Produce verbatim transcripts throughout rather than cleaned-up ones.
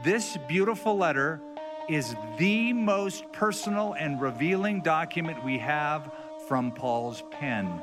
this beautiful letter is the most personal and revealing document we have from Paul's pen.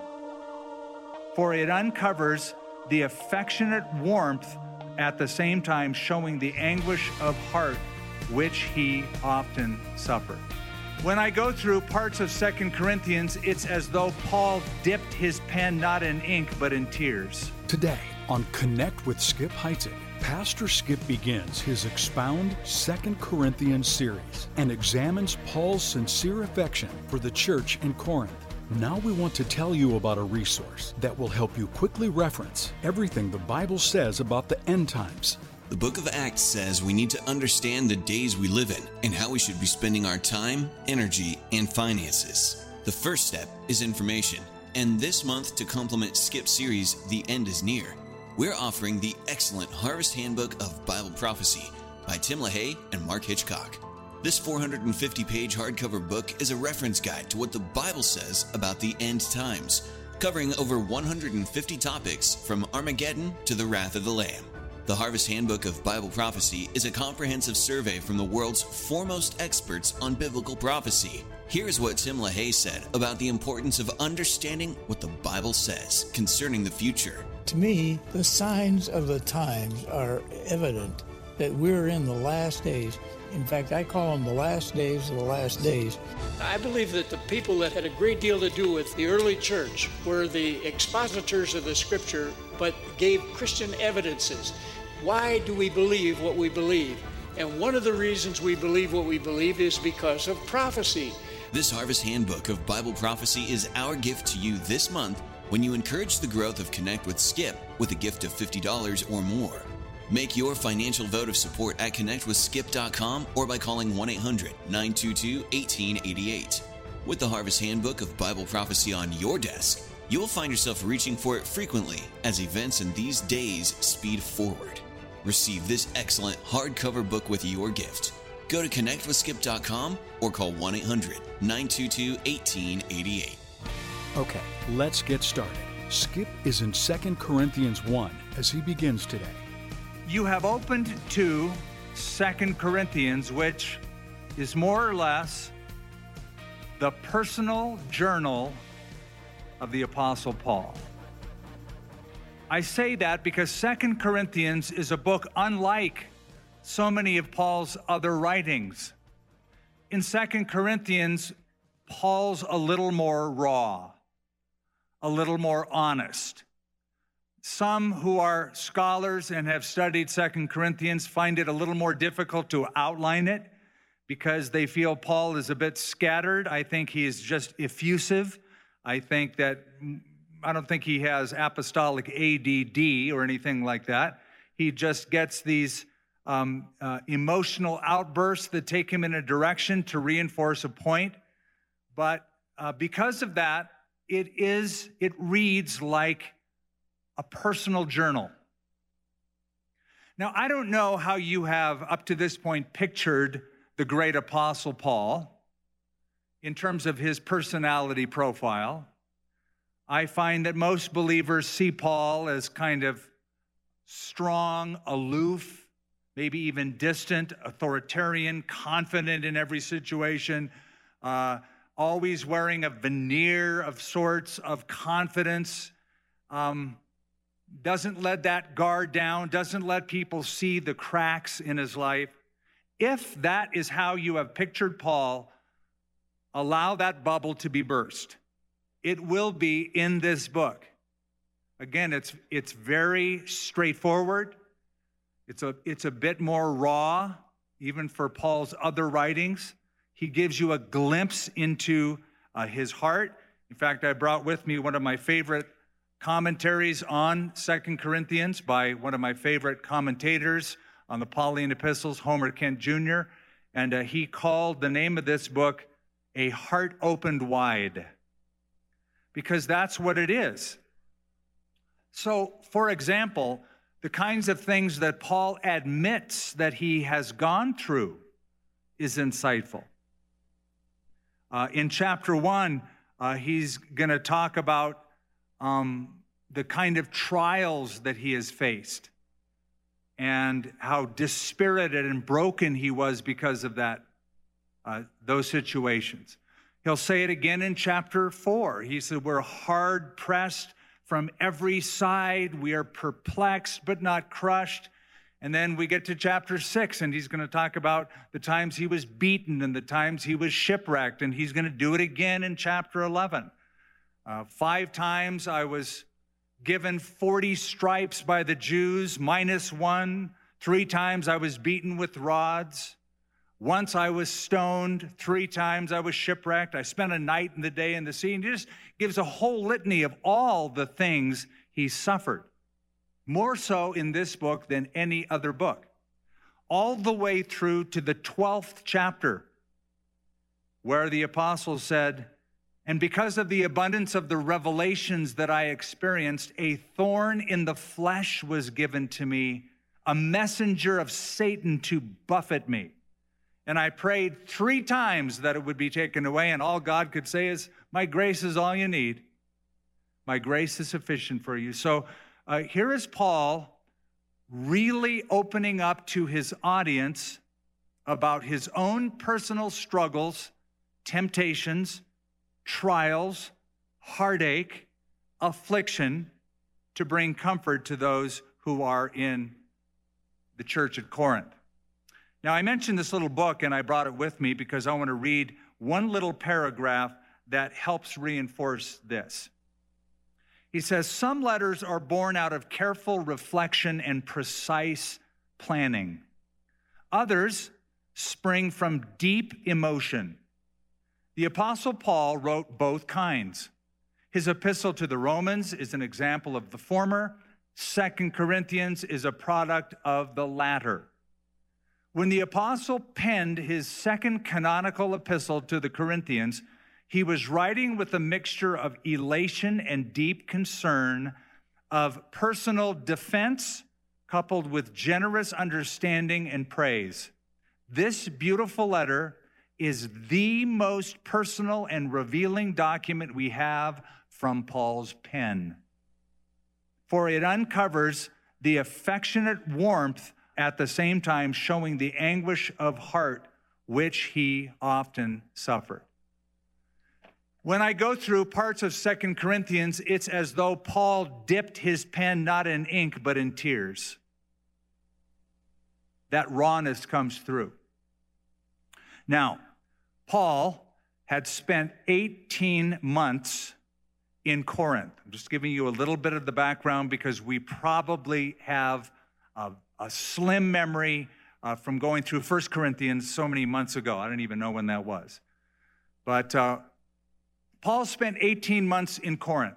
For it uncovers the affectionate warmth at the same time showing the anguish of heart which he often suffered. When I go through parts of Second Corinthians, it's as though Paul dipped his pen not in ink, but in tears. Today on Connect with Skip Heitzig, Pastor Skip begins his Expound Second Corinthians series and examines Paul's sincere affection for the church in Corinth. Now we want to tell you about a resource that will help you quickly reference everything the Bible says about the end times. The book of Acts says we need to understand the days we live in and how we should be spending our time, energy, and finances. The first step is information. And this month, to complement Skip's series, The End is Near, we're offering the excellent Harvest Handbook of Bible Prophecy by Tim LaHaye and Mark Hitchcock. This four hundred fifty page hardcover book is a reference guide to what the Bible says about the end times, covering over one hundred fifty topics from Armageddon to the Wrath of the Lamb. The Harvest Handbook of Bible Prophecy is a comprehensive survey from the world's foremost experts on biblical prophecy. Here's what Tim LaHaye said about the importance of understanding what the Bible says concerning the future. To me, the signs of the times are evident that we're in the last days. In fact, I call them the last days of the last days. I believe that the people that had a great deal to do with the early church were the expositors of the Scripture, but gave Christian evidences. Why do we believe what we believe? And one of the reasons we believe what we believe is because of prophecy. This Harvest Handbook of Bible Prophecy is our gift to you this month when you encourage the growth of Connect with Skip with a gift of fifty dollars or more. Make your financial vote of support at connect with skip dot com or by calling one eight hundred nine two two one eight eight eight. With the Harvest Handbook of Bible Prophecy on your desk, you will find yourself reaching for it frequently as events in these days speed forward. Receive this excellent hardcover book with your gift. Go to connect with skip dot com or call one eight hundred nine two two one eight eight eight. Okay, let's get started. Skip is in Second Corinthians one as he begins today. You have opened to Second Corinthians, which is more or less the personal journal of the Apostle Paul. I say that because Second Corinthians is a book unlike so many of Paul's other writings. In Second Corinthians, Paul's a little more raw, a little more honest. Some who are scholars and have studied Second Corinthians find it a little more difficult to outline it because they feel Paul is a bit scattered. I think he is just effusive. I think that, I don't think he has apostolic A D D or anything like that. He just gets these um, uh, emotional outbursts that take him in a direction to reinforce a point. But uh, because of that, it is, it reads like a personal journal. Now, I don't know how you have, up to this point, pictured the great Apostle Paul in terms of his personality profile. I find that most believers see Paul as kind of strong, aloof, maybe even distant, authoritarian, confident in every situation, uh, always wearing a veneer of sorts of confidence, um, doesn't let that guard down, doesn't let people see the cracks in his life. If that is how you have pictured Paul, allow that bubble to be burst. It will be in this book. Again, it's it's very straightforward. It's a it's a bit more raw, even for Paul's other writings. He gives you a glimpse into uh, his heart. In fact, I brought with me one of my favorite commentaries on Second Corinthians by one of my favorite commentators on the Pauline epistles, Homer Kent Junior And uh, he called the name of this book, A Heart Opened Wide, because that's what it is. So, for example, the kinds of things that Paul admits that he has gone through is insightful. Uh, in chapter one, uh, he's going to talk about um, the kind of trials that he has faced. and how dispirited and broken he was because of that, uh, those situations. He'll say it again in chapter four. He said, we're hard pressed from every side. We are perplexed, but not crushed. And then we get to chapter six, and he's going to talk about the times he was beaten and the times he was shipwrecked, and he's going to do it again in chapter eleven. Uh, five times I was given forty stripes by the Jews, minus one. Three times I was beaten with rods. Once I was stoned. Three times I was shipwrecked. I spent a night and the day in the sea. And he just gives a whole litany of all the things he suffered. More so in this book than any other book. All the way through to the twelfth chapter, where the apostle said, and because of the abundance of the revelations that I experienced, a thorn in the flesh was given to me, a messenger of Satan to buffet me. And I prayed three times that it would be taken away, and all God could say is, my grace is all you need. My grace is sufficient for you. So uh, here is Paul really opening up to his audience about his own personal struggles, temptations, trials, heartache, affliction, to bring comfort to those who are in the church at Corinth. Now, I mentioned this little book, and I brought it with me because I want to read one little paragraph that helps reinforce this. He says, some letters are born out of careful reflection and precise planning. Others spring from deep emotion. The Apostle Paul wrote both kinds. His epistle to the Romans is an example of the former. Second Corinthians is a product of the latter. When the apostle penned his second canonical epistle to the Corinthians, he was writing with a mixture of elation and deep concern, of personal defense coupled with generous understanding and praise. This beautiful letter is the most personal and revealing document we have from Paul's pen. For it uncovers the affectionate warmth at the same time showing the anguish of heart which he often suffered. When I go through parts of Second Corinthians, it's as though Paul dipped his pen not in ink but in tears. That rawness comes through. Now, Paul had spent eighteen months in Corinth. I'm just giving you a little bit of the background because we probably have a, a slim memory uh, from going through First Corinthians so many months ago. I don't even know when that was. But uh, Paul spent eighteen months in Corinth.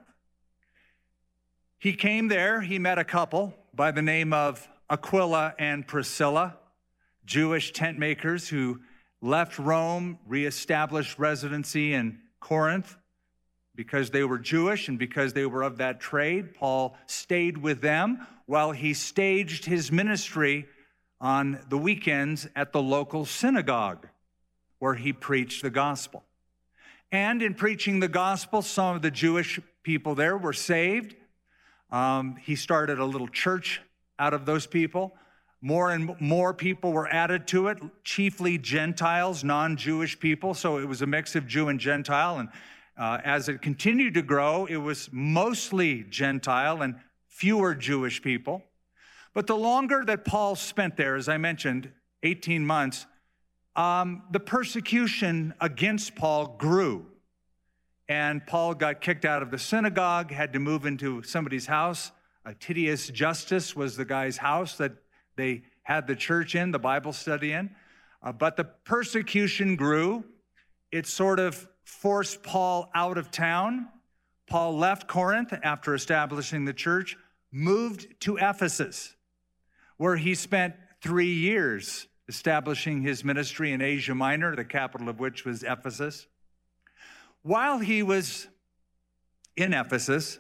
He came there, he met a couple by the name of Aquila and Priscilla, Jewish tent makers who left Rome, reestablished residency in Corinth because they were Jewish and because they were of that trade. Paul stayed with them while he staged his ministry on the weekends at the local synagogue where he preached the gospel. And in preaching the gospel, some of the Jewish people there were saved. Um, he started a little church out of those people. More and more people were added to it, chiefly Gentiles, non-Jewish people. So it was a mix of Jew and Gentile. And uh, as it continued to grow, it was mostly Gentile and fewer Jewish people. But the longer that Paul spent there, as I mentioned, eighteen months, um, the persecution against Paul grew. And Paul got kicked out of the synagogue, had to move into somebody's house. Uh, Titius Justus was the guy's house that they had the church in, the Bible study in. Uh, but the persecution grew. It sort of forced Paul out of town. Paul left Corinth after establishing the church, moved to Ephesus, where he spent three years establishing his ministry in Asia Minor, the capital of which was Ephesus. While he was in Ephesus,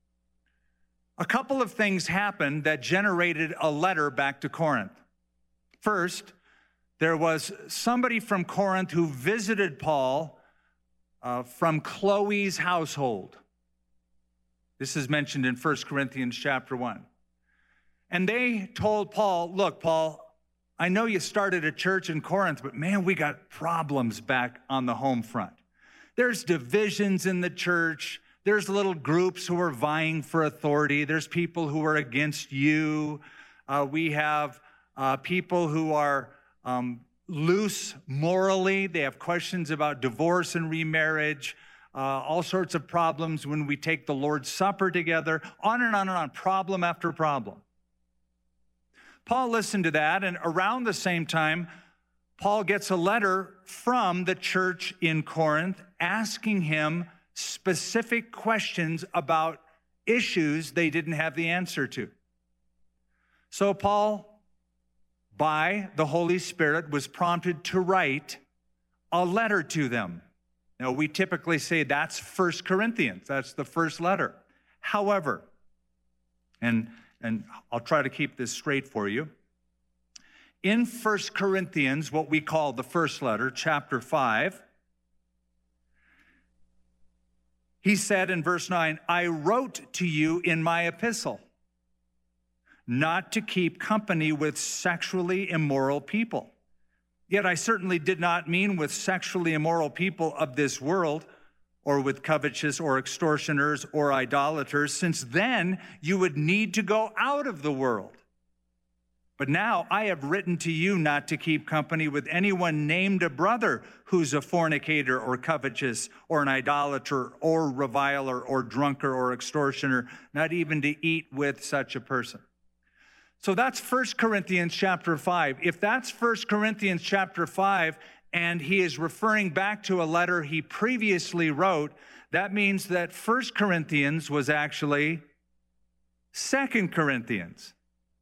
a couple of things happened that generated a letter back to Corinth. First, there was somebody from Corinth who visited Paul uh, from Chloe's household. This is mentioned in First Corinthians chapter one. And they told Paul, look, Paul, I know you started a church in Corinth, but man, we got problems back on the home front. There's divisions in the church. There's little groups who are vying for authority. There's people who are against you. Uh, we have uh, people who are um, loose morally. They have questions about divorce and remarriage, uh, all sorts of problems when we take the Lord's Supper together, on and on and on, problem after problem. Paul listened to that, and around the same time, Paul gets a letter from the church in Corinth asking him specific questions about issues they didn't have the answer to. So Paul, by the Holy Spirit, was prompted to write a letter to them. Now, we typically say that's First Corinthians. That's the first letter. However, and, and I'll try to keep this straight for you, in First Corinthians, what we call the first letter, chapter five, he said in verse nine, I wrote to you in my epistle not to keep company with sexually immoral people. Yet I certainly did not mean with sexually immoral people of this world, or with covetous or extortioners or idolaters, since then you would need to go out of the world. But now I have written to you not to keep company with anyone named a brother who's a fornicator or covetous or an idolater or reviler or drunkard or extortioner, not even to eat with such a person. So that's First Corinthians chapter five. If that's First Corinthians chapter five, and he is referring back to a letter he previously wrote, that means that First Corinthians was actually Second Corinthians.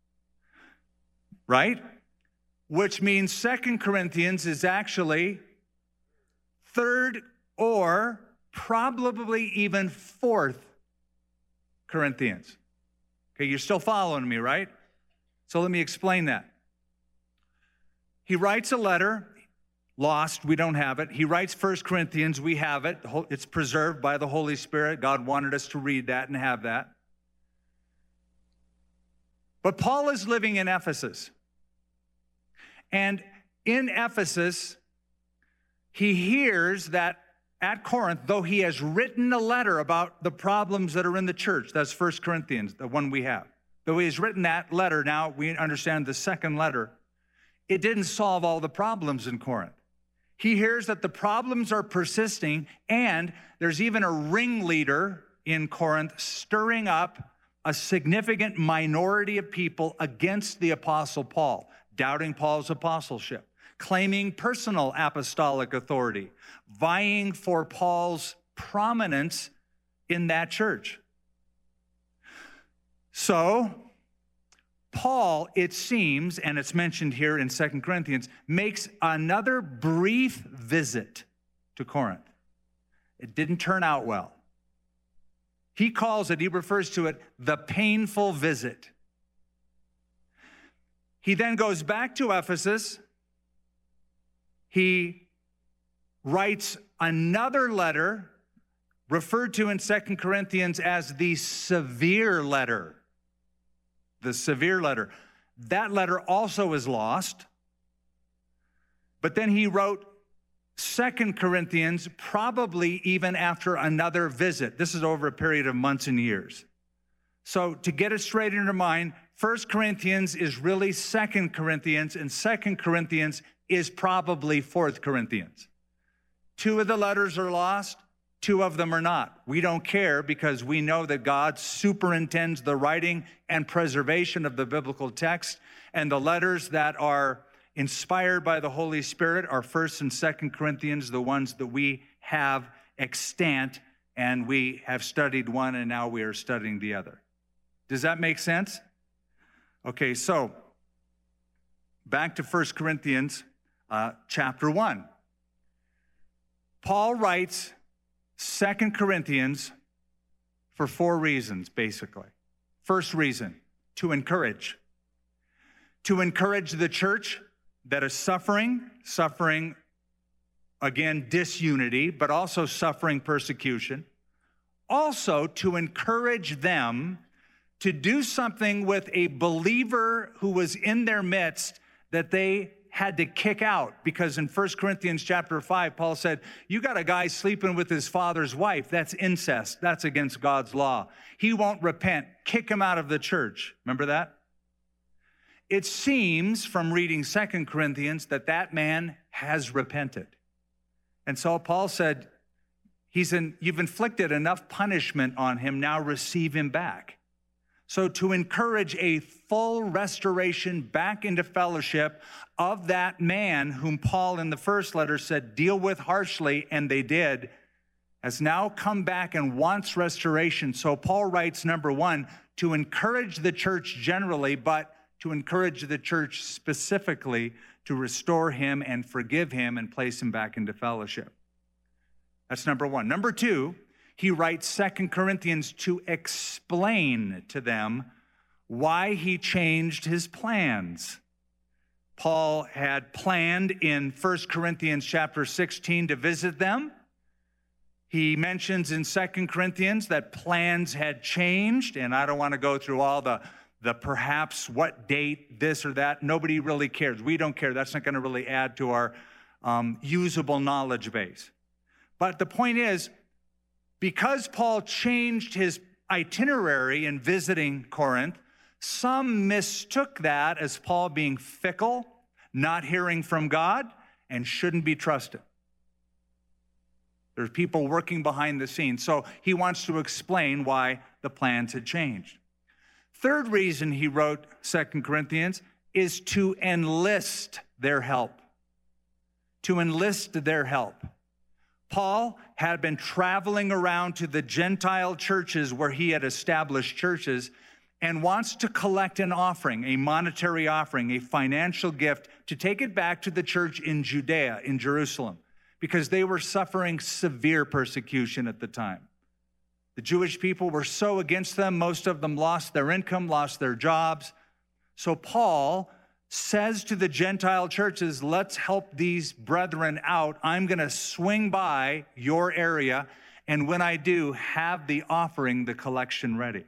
Right? Which means Second Corinthians is actually third or probably even fourth Corinthians. Okay, you're still following me, right? So let me explain that. He writes a letter, lost, we don't have it. He writes First Corinthians, we have it. It's preserved by the Holy Spirit. God wanted us to read that and have that. But Paul is living in Ephesus. And in Ephesus, he hears that at Corinth, though he has written a letter about the problems that are in the church, that's First Corinthians, the one we have. Though he has written that letter, now we understand the second letter, it didn't solve all the problems in Corinth. He hears that the problems are persisting, and there's even a ringleader in Corinth stirring up a significant minority of people against the Apostle Paul, doubting Paul's apostleship, claiming personal apostolic authority, vying for Paul's prominence in that church. So, Paul, it seems, and it's mentioned here in Second Corinthians, makes another brief visit to Corinth. It didn't turn out well. He calls it, he refers to it, the painful visit. He then goes back to Ephesus. He writes another letter referred to in Second Corinthians as the severe letter. The severe letter. That letter also is lost. But then he wrote Second Corinthians probably even after another visit. This is over a period of months and years. So to get it straight in your mind, First Corinthians is really Second Corinthians, and Second Corinthians is probably Fourth Corinthians. Two of the letters are lost. Two of them are not. We don't care because we know that God superintends the writing and preservation of the biblical text, and the letters that are inspired by the Holy Spirit are First and Second Corinthians, the ones that we have extant, and we have studied one, and now we are studying the other. Does that make sense? Okay, so back to First Corinthians uh, chapter one. Paul writes Second Corinthians for four reasons, basically. First reason, to encourage. To encourage the church that is suffering, suffering, again, disunity, but also suffering persecution. Also, to encourage them to do something with a believer who was in their midst that they had to kick out. Because in First Corinthians chapter five, Paul said, you got a guy sleeping with his father's wife. That's incest. That's against God's law. He won't repent. Kick him out of the church. Remember that? It seems from reading Second Corinthians that that man has repented. And so Paul said, He's in, you've inflicted enough punishment on him, now receive him back. So to encourage a full restoration back into fellowship of that man whom Paul in the first letter said, deal with harshly, and they did, has now come back and wants restoration. So Paul writes, number one, to encourage the church generally, but to encourage the church specifically to restore him and forgive him and place him back into fellowship. That's number one. Number two, he writes Second Corinthians to explain to them why he changed his plans. Paul had planned in First Corinthians chapter sixteen to visit them. He mentions in Second Corinthians that plans had changed, and I don't want to go through all the, the perhaps what date, this or that. Nobody really cares. We don't care. That's not going to really add to our um, usable knowledge base. But the point is, because Paul changed his itinerary in visiting Corinth, some mistook that as Paul being fickle, not hearing from God, and shouldn't be trusted. There's people working behind the scenes. So he wants to explain why the plans had changed. Third reason he wrote Second Corinthians is to enlist their help. To enlist their help. Paul had been traveling around to the Gentile churches where he had established churches and wants to collect an offering, a monetary offering, a financial gift, to take it back to the church in Judea, in Jerusalem, because they were suffering severe persecution at the time. The Jewish people were so against them, most of them lost their income, lost their jobs. So Paul says to the Gentile churches, let's help these brethren out. I'm going to swing by your area, and when I do, have the offering, the collection ready.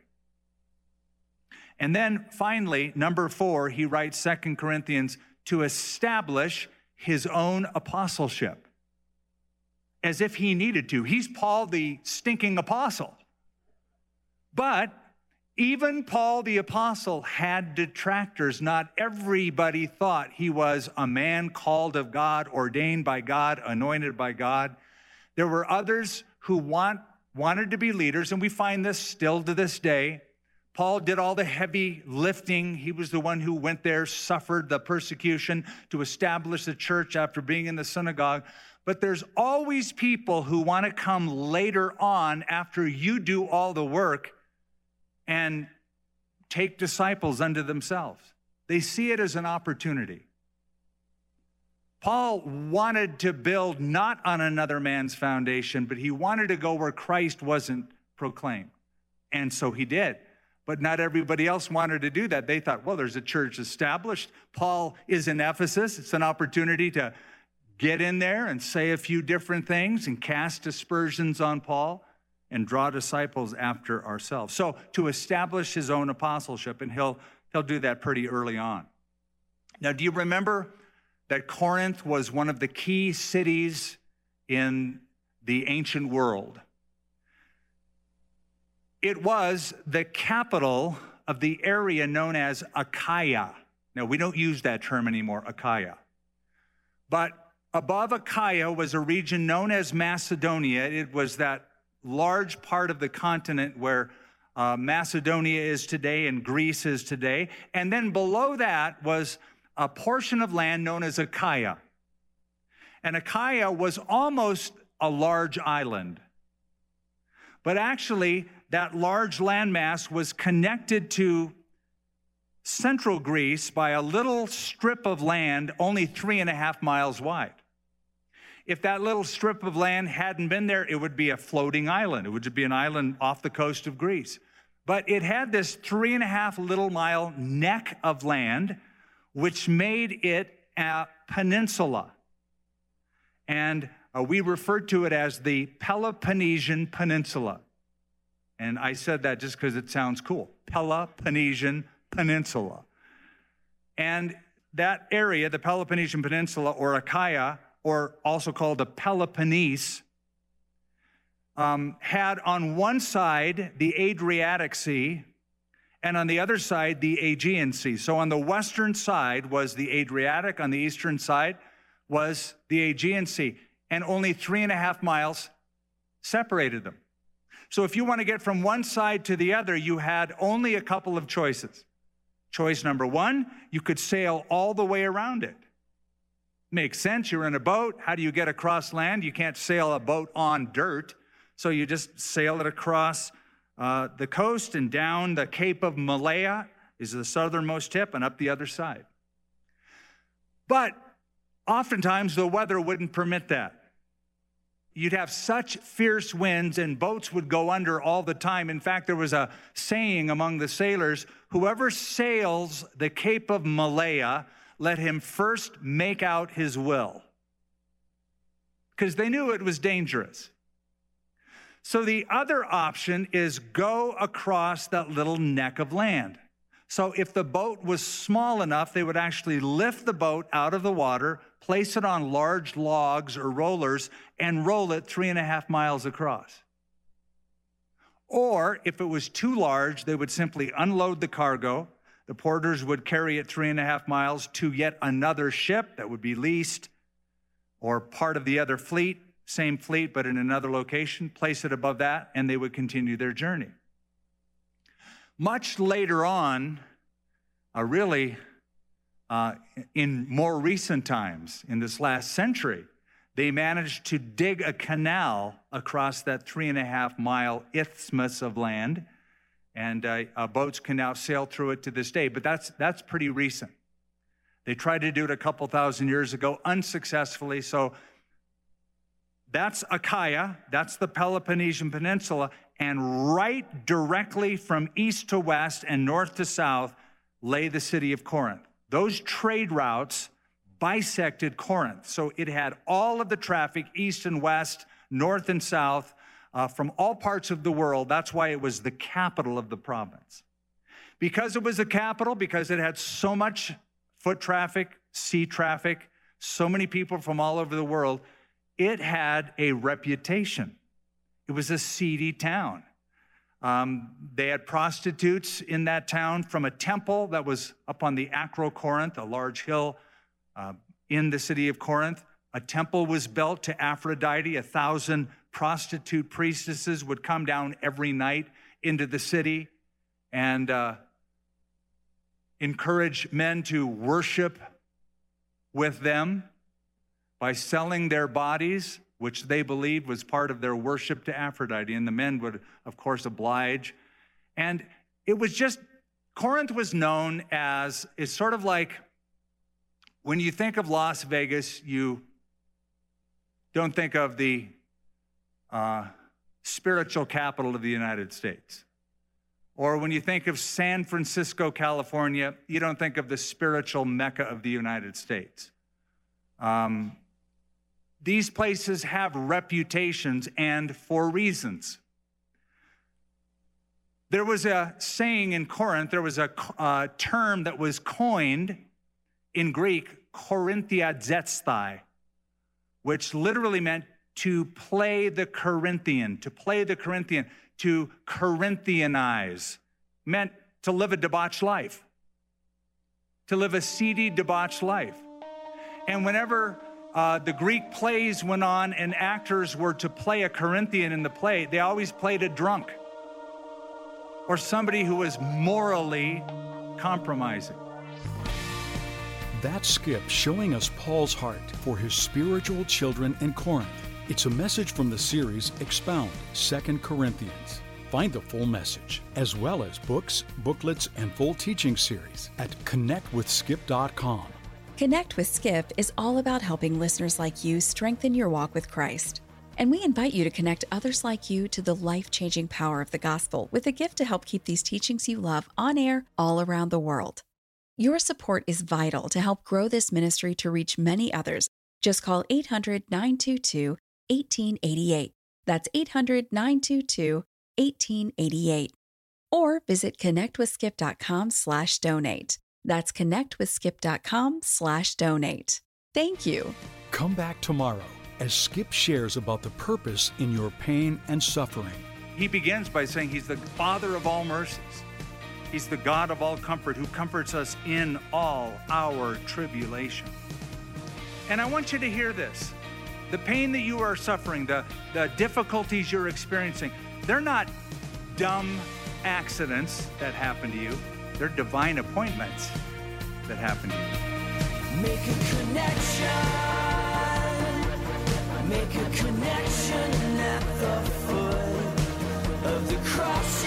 And then finally, number four, he writes Second Corinthians to establish his own apostleship, as if he needed to. He's Paul the stinking apostle. But even Paul the apostle had detractors. Not everybody thought he was a man called of God, ordained by God, anointed by God. There were others who want, wanted to be leaders, and we find this still to this day. Paul did all the heavy lifting. He was the one who went there, suffered the persecution to establish the church after being in the synagogue. But there's always people who want to come later on after you do all the work and take disciples unto themselves. They see it as an opportunity. Paul wanted to build not on another man's foundation, but he wanted to go where Christ wasn't proclaimed. And so he did. But not everybody else wanted to do that. They thought, well, there's a church established. Paul is in Ephesus. It's an opportunity to get in there and say a few different things and cast aspersions on Paul and draw disciples after ourselves. So to establish his own apostleship, and he'll, he'll do that pretty early on. Now, do you remember that Corinth was one of the key cities in the ancient world? It was the capital of the area known as Achaia. Now, we don't use that term anymore, Achaia. But above Achaia was a region known as Macedonia. It was that large part of the continent where uh, Macedonia is today and Greece is today. And then below that was a portion of land known as Achaia. And Achaia was almost a large island. But actually, that large landmass was connected to central Greece by a little strip of land only three and a half miles wide. If that little strip of land hadn't been there, it would be a floating island. It would be an island off the coast of Greece. But it had this three and a half little mile neck of land, which made it a peninsula. And uh, we referred to it as the Peloponnesian Peninsula. And I said that just because it sounds cool. Peloponnesian Peninsula. And that area, the Peloponnesian Peninsula, or Achaia, or also called the Peloponnese, um, had on one side the Adriatic Sea, and on the other side, the Aegean Sea. So on the western side was the Adriatic, on the eastern side was the Aegean Sea, and only three and a half miles separated them. So if you want to get from one side to the other, you had only a couple of choices. Choice number one, you could sail all the way around it. Makes sense, you're in a boat. How do you get across land? You can't sail a boat on dirt, so you just sail it across uh, the coast and down the Cape of Malaya is the southernmost tip and up the other side. But oftentimes the weather wouldn't permit that. You'd have such fierce winds and boats would go under all the time. In fact, there was a saying among the sailors, whoever sails the Cape of Malaya, let him first make out his will. Because they knew it was dangerous. So the other option is go across that little neck of land. So if the boat was small enough, they would actually lift the boat out of the water, place it on large logs or rollers, and roll it three and a half miles across. Or if it was too large, they would simply unload the cargo. The porters would carry it three and a half miles to yet another ship that would be leased or part of the other fleet, same fleet, but in another location, place it above that, and they would continue their journey. Much later on, uh, really uh, in more recent times, in this last century, they managed to dig a canal across that three and a half mile isthmus of land, and uh, uh, boats can now sail through it to this day, but that's, that's pretty recent. They tried to do it a couple thousand years ago, unsuccessfully, so that's Achaia, that's the Peloponnesian Peninsula, and right directly from east to west and north to south lay the city of Corinth. Those trade routes bisected Corinth, so it had all of the traffic, east and west, north and south, uh, from all parts of the world. That's why it was the capital of the province. Because it was the capital, because it had so much foot traffic, sea traffic, so many people from all over the world, it had a reputation. It was a seedy town. Um, they had prostitutes in that town from a temple that was up on the Acrocorinth, a large hill uh, in the city of Corinth. A temple was built to Aphrodite. A thousand prostitute priestesses would come down every night into the city and uh, encourage men to worship with them by selling their bodies, which they believed was part of their worship to Aphrodite. And the men would, of course, oblige. And it was just, Corinth was known as, it's sort of like, when you think of Las Vegas, you don't think of the uh, spiritual capital of the United States. Or when you think of San Francisco, California, you don't think of the spiritual Mecca of the United States. Um, These places have reputations, and for reasons. There was a saying in Corinth, there was a uh, term that was coined in Greek, Korinthiadzetsthai, which literally meant to play the Corinthian, to play the Corinthian, to Corinthianize, meant to live a debauched life, to live a seedy, debauched life. And whenever Uh, the Greek plays went on and actors were to play a Corinthian in the play, they always played a drunk or somebody who was morally compromising. That's Skip showing us Paul's heart for his spiritual children in Corinth. It's a message from the series Expound, Second Corinthians. Find the full message, as well as books, booklets, and full teaching series at connect with skip dot com. Connect with Skip is all about helping listeners like you strengthen your walk with Christ. And we invite you to connect others like you to the life-changing power of the gospel with a gift to help keep these teachings you love on air all around the world. Your support is vital to help grow this ministry to reach many others. Just call eight hundred, nine two two, one eight eight eight. That's eight hundred, nine two two, one eighteen eighty-eight. Or visit connectwithskip.com slash donate. That's connectwithskip.com slash donate. Thank you. Come back tomorrow as Skip shares about the purpose in your pain and suffering. He begins by saying he's the Father of all mercies. He's the God of all comfort who comforts us in all our tribulation. And I want you to hear this. The pain that you are suffering, the, the difficulties you're experiencing, they're not dumb accidents that happen to you. They're divine appointments that happen to you. Make a connection. Make a connection at the foot of the cross.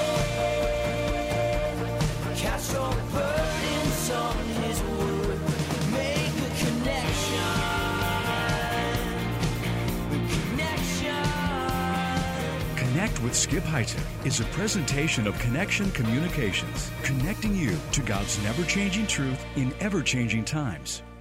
Cast your burdens on his wood. Make a connection. Connect with Skip Heitzig is a presentation of Connection Communications, connecting you to God's never-changing truth in ever-changing times.